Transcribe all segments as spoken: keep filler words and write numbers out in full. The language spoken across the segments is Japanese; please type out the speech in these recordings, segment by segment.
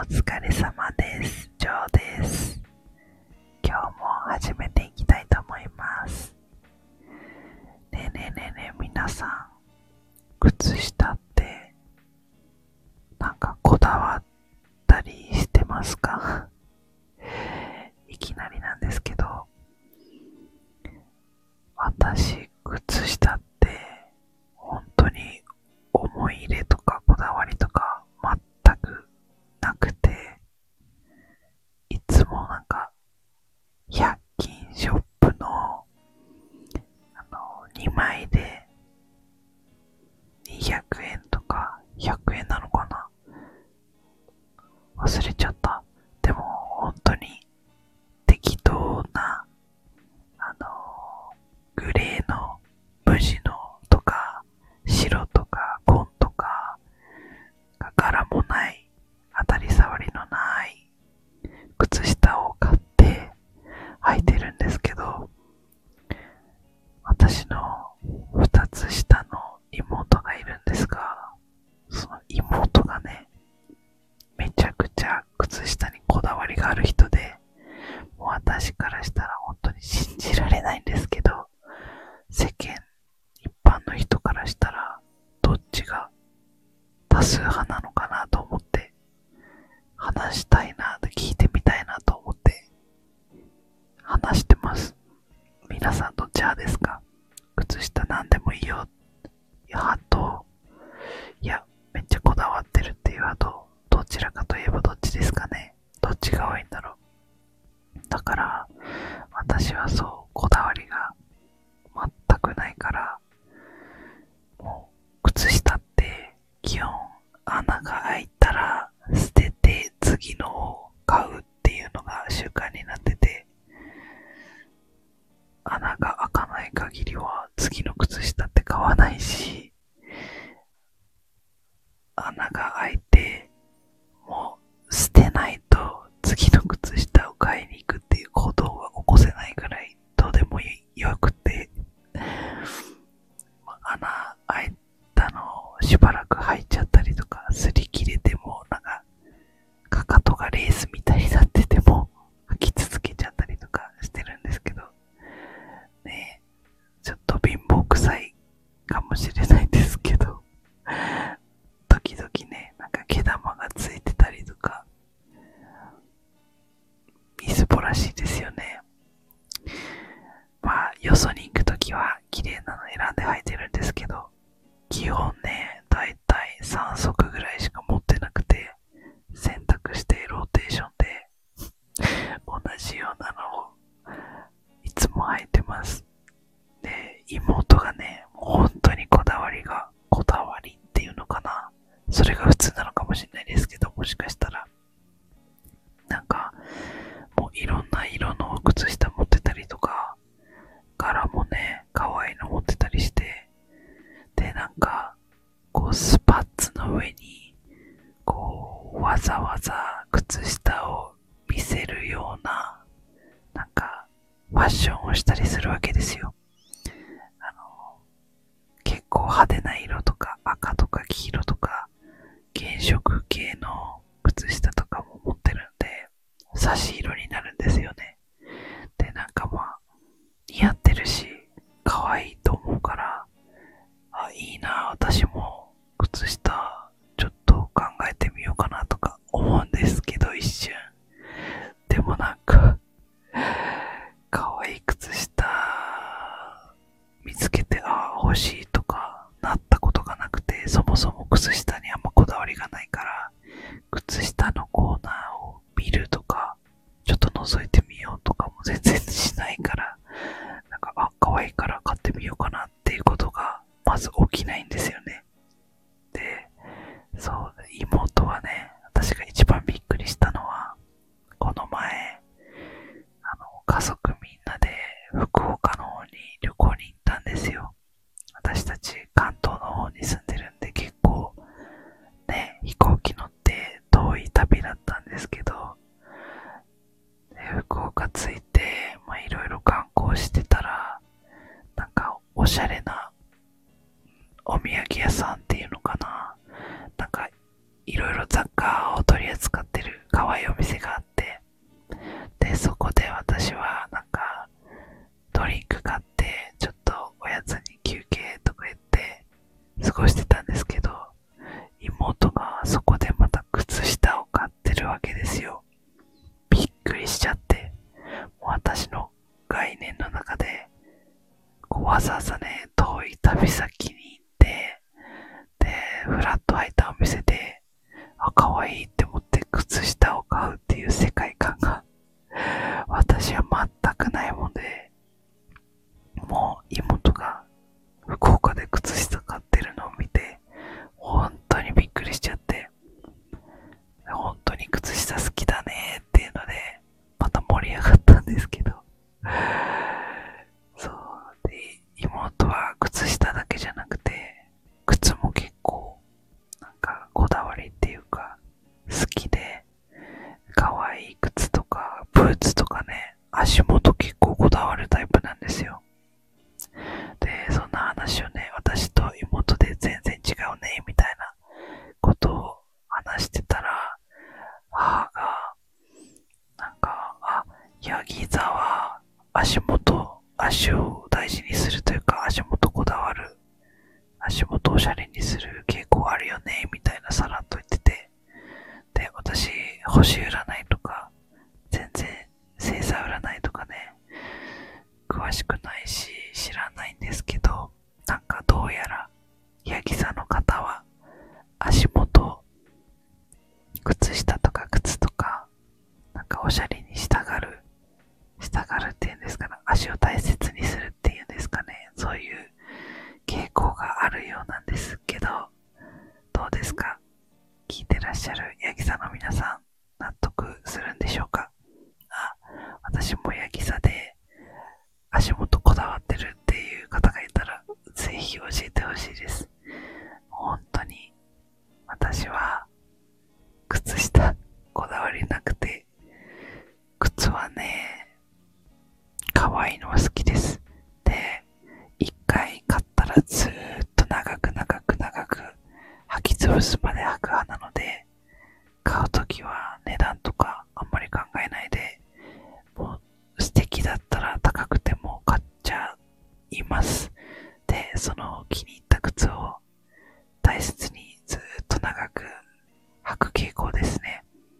疲れ様です。ジョーです。今日も始めていきたいと思います。ねえねえねえねえ皆さん、靴下ってなんかこだわったりしてますか？いきなりなんですけど、私、靴下って本当に思い入れとかこだわりとか全くなくて、いつもなんかひゃく均ショップのあのにまいでにひゃくえんとかひゃくえんなのかな、忘れちゃった。でも本当に適当なあのグレーの無地のとか白とか紺とか柄もない当たり障りのない靴下を買って履いてるんですけど、私のふたつ下の妹がいるんですが、その妹がね、めちゃくちゃ靴下にこだわりがある人で、もう私からしたら本当に信じられないんですけど、世間一般の人からしたらどっちが多数派なのかなと思って話したいなと聞いてみたいなと思って話してます。皆さんどっち派ですか？靴下なんでもいいよ派と、いやめっちゃこだわってるっていう派と、どちらかといえばどっちですかね？どっちが多いんだろう。だから私はそうこだわりが全くないから、もう靴下って基本穴が開いたら捨てて次のを買うっていうのが習慣になってて、穴が開かない限りは次の靴下って買わないし、穴が開いてもう捨てないと次の靴下を買いに行くっていう行動が起こせないくらいどうでもよくて、穴開いたのをしばらく履いちゃったりとか、擦り切れてもなんかかかとがレースみたいになってても履き続けちゃったりとかしてるんですけどね。ちょっと貧乏臭いかもしれないですけど、時々ね、なんか毛玉がついてたりとかみすぼらしいですよね。まあよそに行くときは綺麗なの選んで履いてるんですけど、基本ね、だいたいさんそくぐらいしか持ってなくて、洗濯してローテーションで同じようなのをいつも履いてます。で、妹がね、本当にこだわりが、こだわりっていうのかな、それが普通なのかもしれないですけど、もしかしたらなんかもういろんな色の靴下持ってたりとか、柄もね可愛いの持ってたりして、でなんかこうスパッツの上にこうわざわざ靴下を見せるようななんかファッションをしたりするわけですよ。あの結構派手な色とか赤とか黄色とか原色系の靴下とかも持ってるんで、差し色になるんですよね。でなんかまあ似合ってるし可愛いと思うから、あ、いいな、私も靴下ちょっと考えてみようかなとか思うんですけど、一瞬。でもなんか可愛い靴下見つけて、あ、欲しいとかなったことがなくて、そもそも靴下にあんまこだわりがないから、靴下のコーナーを見るとかちょっと覗いてみようとかも全然しないから、なんかあ、可愛いから買ってみようかなっていうことがまず起きないんですよね。で、そう、妹はね、私が一番びっくりしたのは、この前あの家族みんなで福岡の方に旅行に行ったんですよ。私たち関東の方に住んでるんで、結構ね、飛行機乗って遠い旅だ好きで、可愛い靴とか、ブーツとかね、足元結構こだわるタイプなんですよ。で、そんな話をね、私と妹で全然違うね、みたいなことを話してたら、母が、なんか、あ、ヤギ座は足元、足を大事にするというか、足元こだわる、足元をおしゃれにする傾向あるよね、みたいなさらっと言ってて、で、私、星占いとか、全然星座占いとかね、詳しくないし、知らないんですけど、なんかどうやら、ヤギ座の方は、足元、靴下とか靴とか、なんかおしゃれにしたがる、したがるっていうんですかね、足を大切にするっていうんですかね、そういう傾向があるようなんですけど、どうですか？聞いてらっしゃるヤギ座の皆さん、納得するんでしょうか？あ、私もヤギ座で足元こだわってるっていう方がいたら、ぜひ教えてほしいです。本当に、私は、靴下、こだわりなくて、靴はね、可愛いのは好きです。で、一回買ったらずーっと長く長く長く履き潰すまで履く派なので、買うときは値段とかあんまり考えないで、もう素敵だったら高くても買っちゃいます。で、その気に入った靴を大切にずーっと長く履く傾向ですね。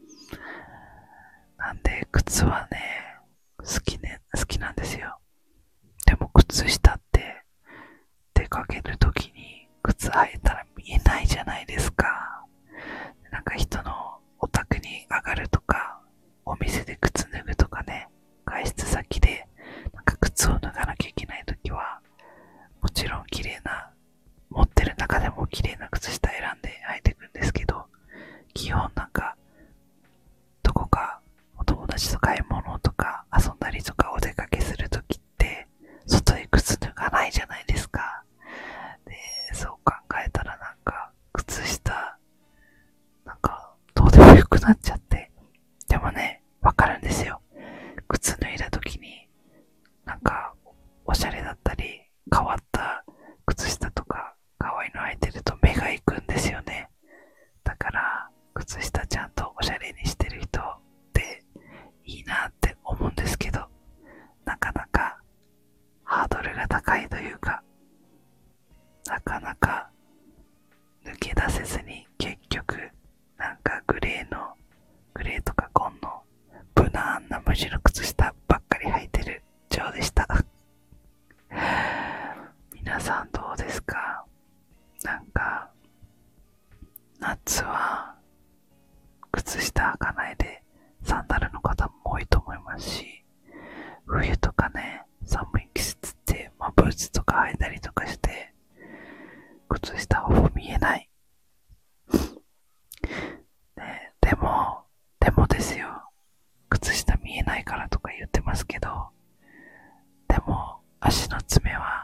なんで靴はね、好きね、好きなんですよ。でも靴下って出かけるときに靴履いたら見えないじゃないですか。なんか人のお宅に上がるとか、お店で靴脱ぐとかね、外出先でなんか靴を脱がなきゃいけないときは、もちろん綺麗な、持ってる中でも綺麗な靴下選んで履いていくんですけど、基本なんか、どこかお友達と買い物とか遊んだりとかお出かけするときって、外で靴脱がないじゃないですか。で、そう考えたらなんか、靴下、なんか、どうでもよくなっちゃって。でもね、わかるんですよ。靴脱いだときに、なんか、おしゃれだったり、変わった靴下とか、可愛いの履いてると目が行くんですよね。だから、靴下ちゃんとおしゃれにしてる人っていいなって思うんですけど、なかなかハードルが高いというか、なかなか抜け出せずに結局、なんかグレーの、グレーとか紺の無難な無地の靴下ばっかり履いてるジョーでした。皆さんどうですか？なんか、夏は靴下履かないでサンダルの方も多いと思いますし、冬とかね、寒い季節って、まあ、ブーツとか履いたりとかして、靴下ほぼ見えない。ね、でも、でもですよ。靴下見えないからとか言ってますけど、でも足の爪は